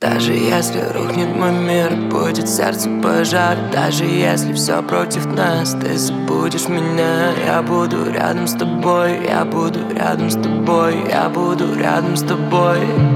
Даже если рухнет мой мир, будет сердце пожар. Даже если все против нас, ты забудешь меня. Я буду рядом с тобой, я буду рядом с тобой, я буду рядом с тобой.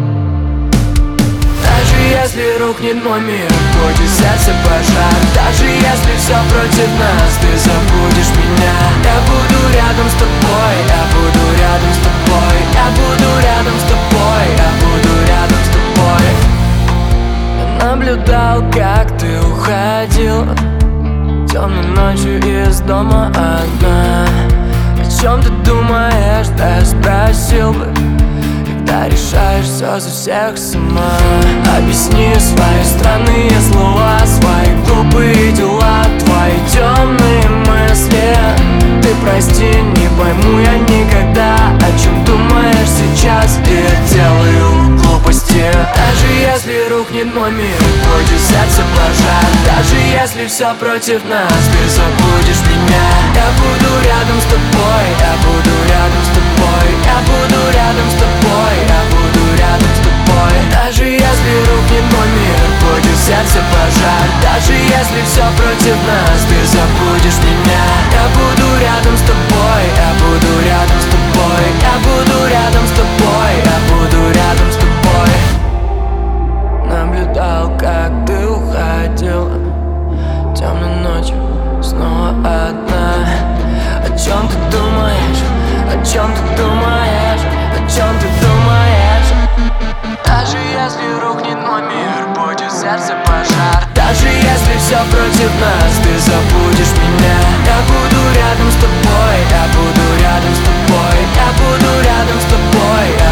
Даже если рухнет мой мир, будет сердце пожар. Даже если все против нас, ты забудешь меня. Я буду рядом с тобой, я буду рядом с тобой, я буду рядом с тобой, я буду рядом с тобой. Я наблюдал, как ты уходил темной ночью из дома одна. О чем ты думаешь, да я спросил бы, когда решаешь все за всех сама. Объясни свои странные слова, свои глупые дела, твои темные мысли. Ты прости, не пойму я никогда, о чем думаешь сейчас, и я делаю глупости. Даже если рухнет мой мир, будет сердце пожар. Даже если все против нас, ты забудешь меня. Я буду рядом с тобой, я буду рядом с тобой, я буду рядом с тобой, я буду рядом с тобой. Даже если рухнет мой мир, будет сердце пожар. Даже если все против нас, ты забудешь меня. Я буду рядом с тобой, я буду рядом с тобой, я буду рядом с тобой, я буду рядом с тобой. Наблюдал, как ты уходил темной ночью снова одна. О чем ты думаешь? О чем ты думаешь? О чем ты думаешь? Даже если рухнет мой мир, будет сердце пожар. Даже если все против нас, ты забудешь меня. Я буду рядом с тобой, я буду рядом с тобой, я буду рядом с тобой.